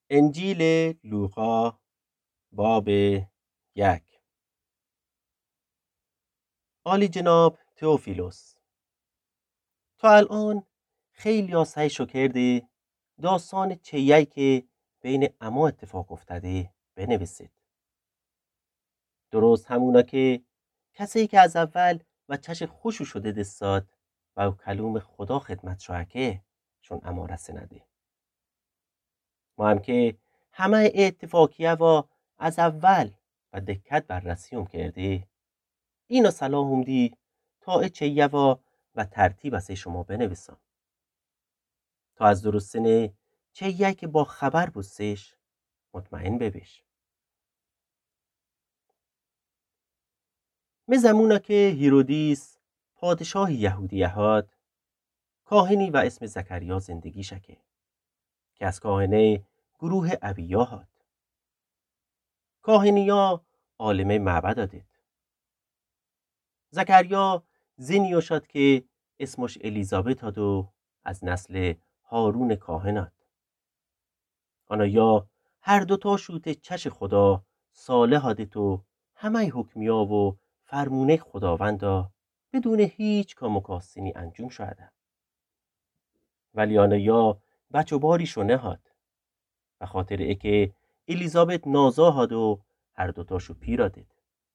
انجیل لوقا باب 1. عالی جناب تئوفیلوس، تا الان خیلی سعیشو کرده داستان چیه‌ای که بین عما اتفاق افتاده بنویسید. درست همونا که کسی که از اول و چش خوشو شده دستاد و کلوم خدا خدمت شوکه شون اما رسنده. ما هم که همه اتفاقیه و از اول و دقت بررسیوم کرده اینو صلاحم دی تا چیه و ترتیب از شما بنویسم تا از درستنه چیه که با خبر بستش مطمئن ببیش. می زمونا که هیرودیس پادشاه یهودیه هاد کاهنی و اسم زکریا زندگی شکه که از کاهنه گروه ابیا هاد. کاهنیا عالم معبد دادید. زکریا زنیو شد که اسمش الیزابت هاد و از نسل هارون کاهنات. آنا یا هر دوتا شوت چش خدا صالح هادت و همه حکمیا و فرمونه خداوندا بدون هیچ کام و کاسینی انجام شده. ولی آنا یا بچه باری شونه هاد و خاطر ای که الیزابت نازا هاد و هر دوتاشو پیرادید.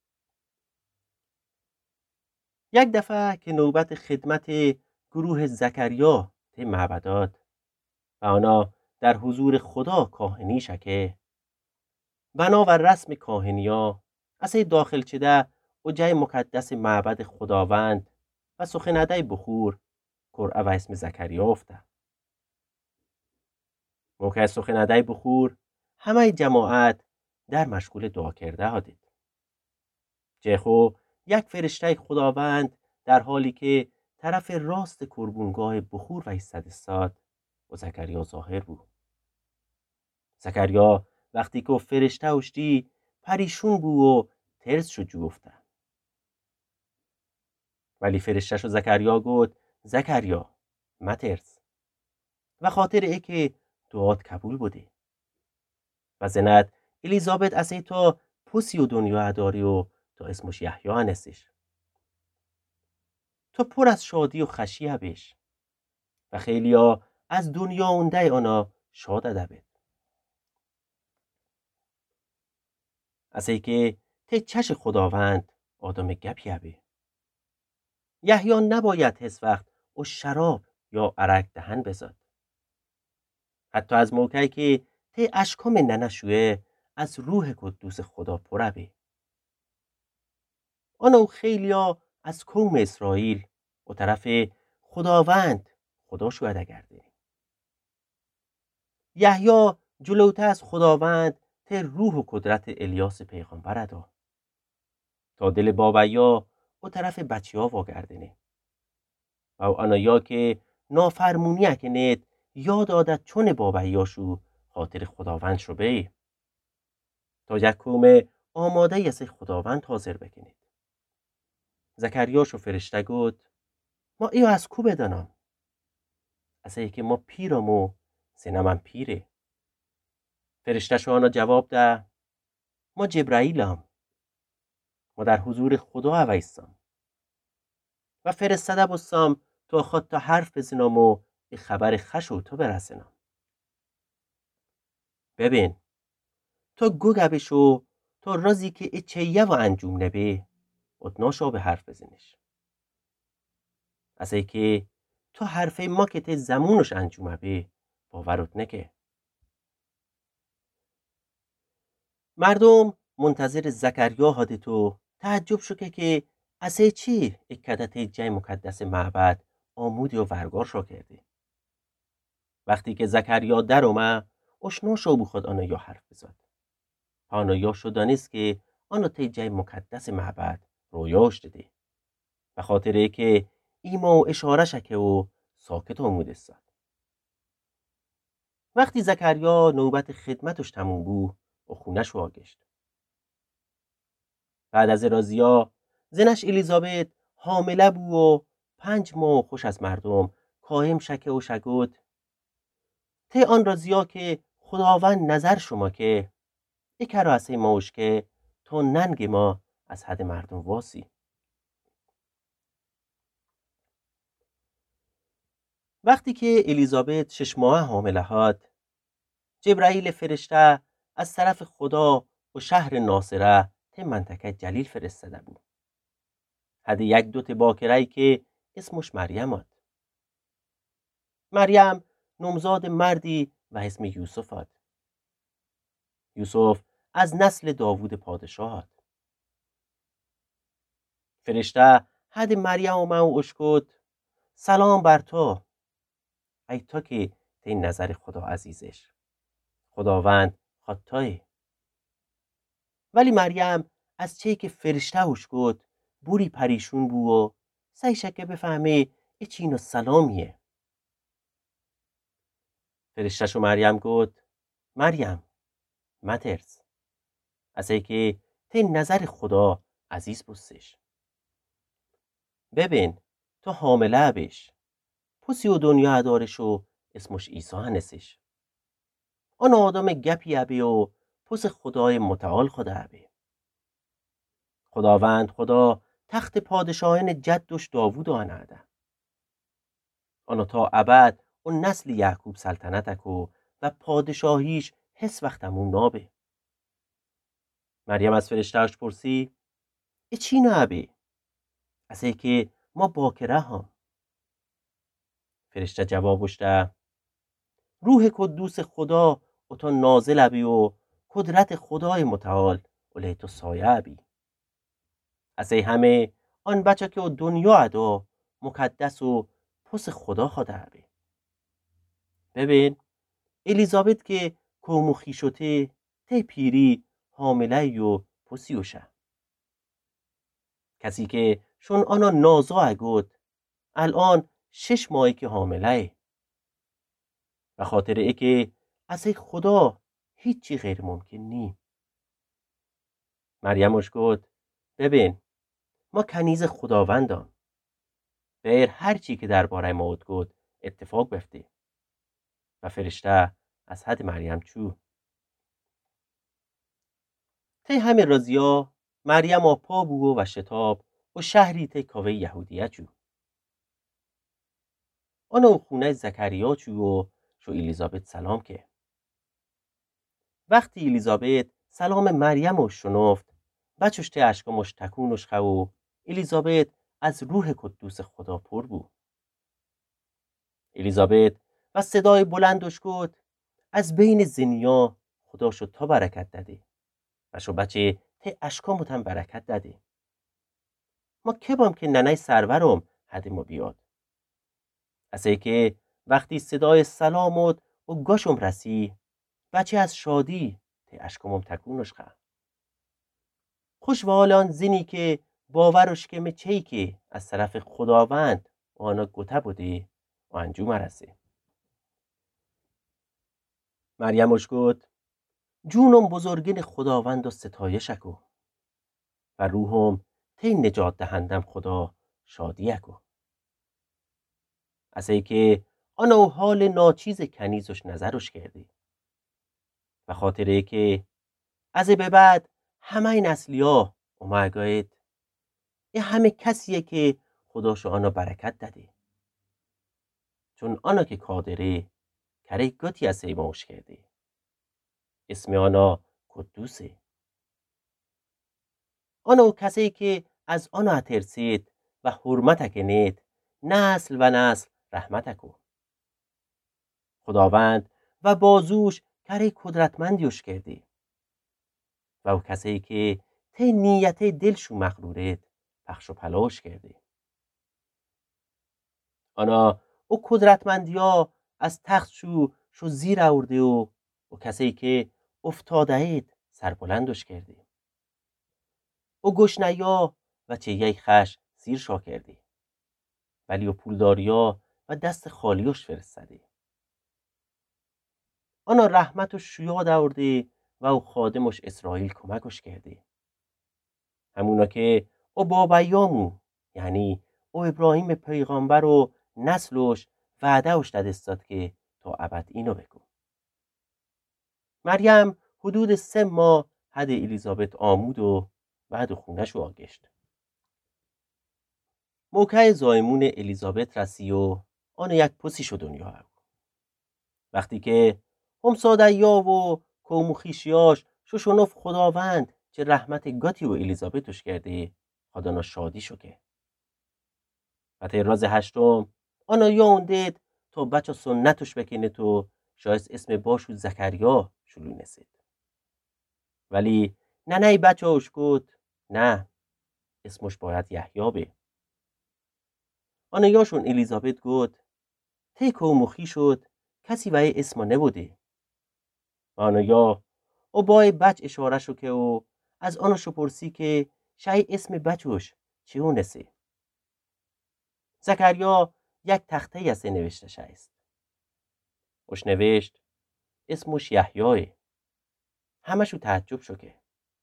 یک دفعه که نوبت خدمت گروه زکریا ته معبدات و آنا در حضور خدا کاهنی شکه بنا و رسم کاهنیا از داخل چده و جای مقدس معبد خداوند و سخنده بخور قرعه و اسم زکریا افته. موقع سخنده بخور همه جماعت در مشغول دعا کرده هادید. جهو یک فرشته خداوند در حالی که طرف راست قربونگاه بخور و ایستاد استاد و زکریا ظاهر بود. زکریا وقتی که فرشته اشتی پریشون بود و ترس شو جوفته. ولی فرشته شو زکریا گفت زکریا مترس و خاطر ای که دعات قبول بوده و زند الیزابت از ای تا پوسی و دنیا داری و تا اسمش یحیی هنستش. تو پر از شادی و خشیه بیش و خیلی ها از دنیا اونده آنا شاد ادبید. از ای که ته چش خداوند آدم گپیه بی. یحیی نباید هیچ وقت او شراب یا عرق دهن بزد. حتی از موقعی که ته اشکام ننشوه از روح قدوس خدا پره بی. آنو خیلی ها از قوم اسرائیل و طرف خداوند خدا شوهده گرده. یحیی جلوته از خداوند ته روح و قدرت الیاس پیغمبر دا تا دل بابایا و طرف بچه ها واگردنه و آنایا که نافرمونیه که نید یاد عادت چون بابایاشو خاطر خداوند شو بی تا یک کوم آماده یست خداوند حاضر بکنید. زکریاشو فرشته گفت ما ایو از کو بدانم؟ از ای که ما پیرم و سینمم پیره. فرشته شو آنا جواب ده ما جبرائیلم، ما در حضور خدا اویستم و فرستاده بستم تا خود تا حرف بزنم و خبر خشو تو برسنم. ببین تو گوگه بشو تا رازی که اچهیه و انجوم نبی اتناشا به حرف بزنش. از ای که تو حرف ما که ته زمونش انجومه بی باورت نکه. مردم منتظر زکریا هادت و تعجب شو که از ای چی اکدت جای مقدس معبد آمودی و ورگار شو کرده. وقتی که زکریا در اومه اشنا شو بو خود آنو یا حرف بزد. آنو یا شو دانست که آنو ته جای مقدس معبد رویاش دیده و خاطره که ایما و اشاره شکه و ساکت آمود استاد. وقتی زکریا نوبت خدمتش تموم بود و خونش واگشت. بعد از رازیا زنش الیزابت حامله بود و 5 ماه خوش از مردم قایم شکه و شگود ته آن رازیا که خداوند نظر شما که یک راسه موش که تو ننگ ما از حد مردم واسی. وقتی که الیزابت 6 ماه حامله هاد، جبرائیل فرشته از طرف خدا و شهر ناصره ته منطقه جلیل فرستاده بود. حد یک دوت باکرهی که اسمش مریم هاد. مریم نمزاد مردی و اسم یوسف هاد. یوسف از نسل داوود پادشاه هاد. فرشته حد مریم و من اشکد سلام بر تو، ای تا که ته نظر خدا عزیزش، خداوند خطایی. ولی مریم از چه که فرشته اشکد بوری پریشون بو و سعی شکه بفهمه چین و سلامیه. فرشتهشو مریم گفت مریم مترس، از ای که ته نظر خدا عزیز بستش. ببین تو حامله بش، پسی و دنیا دارشو اسمش عیسی هنسش. آن آدم گپی عبه و پس خدای متعال خدا عبه. خداوند خدا تخت پادشاهین جدش داوود آنعده. آنو تا ابد و نسل یعقوب سلطنتکو و پادشاهیش حس وقتمون نابه. مریم از فرشتهش پرسی چی نابه؟ از ای که ما باکره هم. فرشته جوابش ده روح قدوس خدا و تو نازل عبی و قدرت خدای متعال ولی تو سایه عبی. از ای همه آن بچه که دنیا عدا مقدس و پس خدا خدا عبی. ببین الیزابت که کوموخی شده ته پیری حامله و پسیوشه. کسی که شون آنا نازا اگود الان 6 ماهی که حامله و خاطر ای که از خدا هیچی غیر ممکن نی. مریمش گفت ببین ما کنیز خداوندان، غیر هر چی که درباره ما گفت اتفاق بفته. و فرشته از حد مریم چو. تی همه رازیا مریم پا بو و شتاب و شهری تی کاوه یهودیه چو. آنو خونه زکریا چو و شو الیزابت سلام که. وقتی الیزابت سلام مریم رو شنفت بچوش تی اشکامش تکونش خو و الیزابت از روح قدوس خدا پر بو. الیزابت و صدای بلندش گفت از بین زنیا خدا شد تا برکت داده و شو بچه تی اشکامتم برکت داده. ما که بام که ننه سرورم حد ما بیاد. از ای که وقتی صدای سلامت و گاشم رسی بچه از شادی تی اشکامم تکونش خوا. خوش و حالان زنی که باورش که مچهی که از طرف خداوند و آنا گوته بوده و انجو مرسه. مریمش گفت جونم بزرگین خداوند و ستایشکو و روحم تی نجات دهندم خدا شادی اکو. از ای که آنو حال ناچیز کنیزش نظرش کرده و خاطره که از به بعد همه نسلیا اومگاید یه همه کسیه که خداشو آنو برکت داده چون آنو که قادره کره گوتی از ایماش کرده اسم آنو قدوسه. آنو کسی که از آنو اترسید و حرمت کنید نسل و نسل رحمت کو. خداوند و بازوش کره قدرتمندیوش کرده و او کسی که تی نیت دلشو مغرورید پخش و پلاش کرده. آنا او قدرتمندیا از تخت شو زیر آورده و کسی که افتاده اید سربلندش کرده. او گشنیا و چه یک خش سیر شا کرده ولی او پولداریا و دست خالیش فرستده. آنا رحمتش شیاد آورده و او خادمش اسرائیل کمکش کرده. همونا که او بابایامو یعنی او ابراهیم پیغامبر و نسلش وعدهش داد استاد که تا ابد اینو بکن. مریم حدود 3 ماه حد الیزابت آمود و بعد خونش رو آگشت. موقع زایمون الیزابت رسی و آن یک پسیش دنیا هر. وقتی که همسادیا و قوم و خویشیاش شوشونوف خداوند چه رحمت گاتی و الیزابتش کرده خدانا شادی شو که. و راز هشتم آنا یا اوندید تا بچه سنتش بکنه تو شاید اسم باشو زکریا شلو نسید. ولی نه بچه هاش گفت نه اسمش باید یحیی به. آنا یاشون الیزابت گفت تی کومخی شد کسی وی اسما نبوده. و آنا یا او بای بچ اشاره شو که او از آنا شو پرسی که شای اسم بچوش چی هونسه. زکریا یک تخته از نوشته شایست. اوش نوشت اسمش یحیی. همشو تعجب شو که.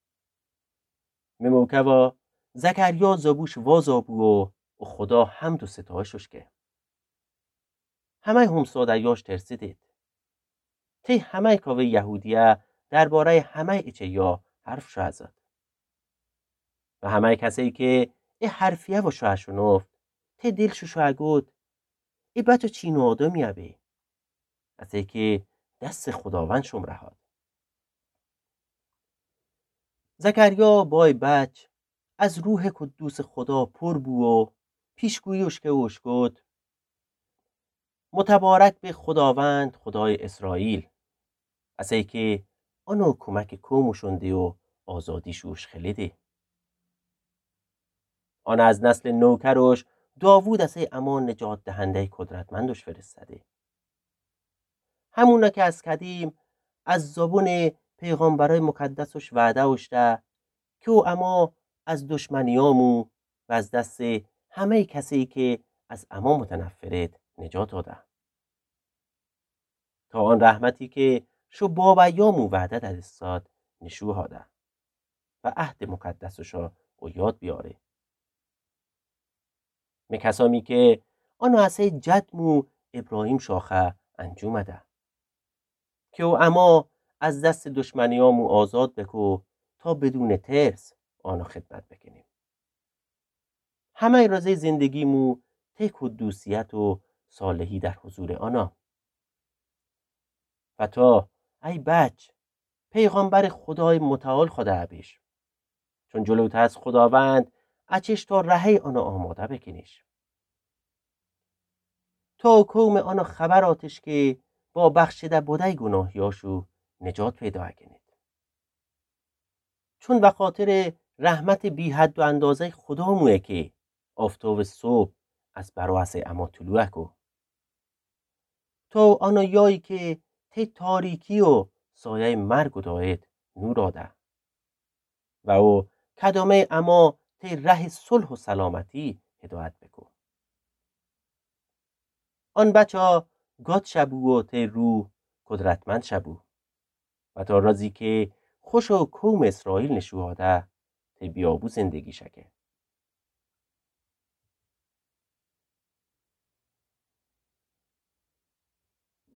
میموکوا زکریا زبوش وازابو و خدا حمد و ستایشش که. همه همسادیاش ترسیدید. تی همه کاوه یهودیه درباره همه اچیا حرف شو ازد. و همه کسی که ای حرفیه و شوه شنفت تی دل شو اگود ای بچه چینو آدمیه بی. از ای که دست خداوند شم رهاد. زکریا بای بچ از روح قدوس خدا پر بو و پیشگویش که اوش گود متبارک به خداوند خدای اسرائیل از ای که آنو کمک کومشونده و آزادیشوش خلیده. آن از نسل نوکرش داوود از ای امان نجات دهنده قدرتمندش فرستده. همونا که از قدیم از زبون پیغمبرای مقدسش وعده اشته که او اما از دشمنیامو و از دست همه کسی که از اما متنفرت نجات داده. تا آن رحمتی که شو بابایامو وعده در استاد نشو هاده و عهد مقدسشا و یاد بیاره. کسامی که آنو از جدمو ابراهیم شاخه انجومده که او اما از دست دشمنیامو آزاد بکو تا بدون ترس آنو خدمت بکنیم. همه رازه زندگیمو تی قدوسیت و صالحی در حضور آنا. و تا ای بچ پیغمبر خدای متعال خدا عبیش چون جلوت از خداوند اچش تا رهی آنو آماده بکنیش. تا قوم آنو خبر آتش که با بخشیده بودای گناهیاشو نجات پیدا کنید. چون به خاطر رحمت بی حد و اندازه خدا موه که آفتاب صبح از براعث اما طلوع کو. تا آنو یایی که تی تاریکی و سایه مرگ و داید نور آده و او کدامه اما تی ره صلح و سلامتی هدایت بکو. آن بچه گاد شبو و تی روح قدرتمند شبو و تا رازی که خوش و کوم اسرائیل نشوهاده تی بیابو زندگی شکه.